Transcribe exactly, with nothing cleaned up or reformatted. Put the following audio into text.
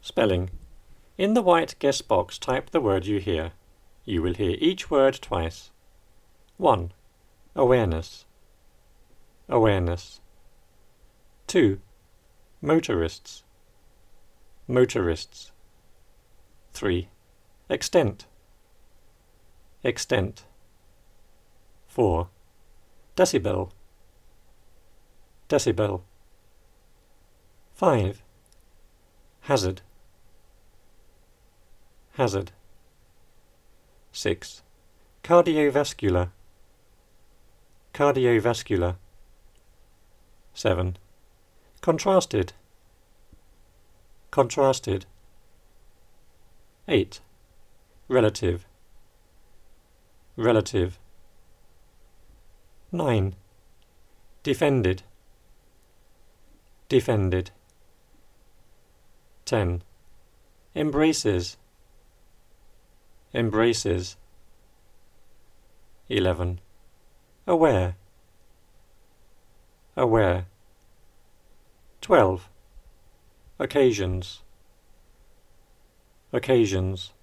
Spelling. In the white guess box type the word you hear. You will hear each word twice. one. Awareness. Awareness. two. Motorists. Motorists. three. Extent. Extent. four. Decibel. Decibel. five. Hazard. Hazard. six. Cardiovascular. Cardiovascular. seven. Contrasted. Contrasted. eight. Relative. Relative. nine. Defended. Defended. ten. Embraces. Embraces. eleven. Aware. Aware. twelve. Occasions. Occasions.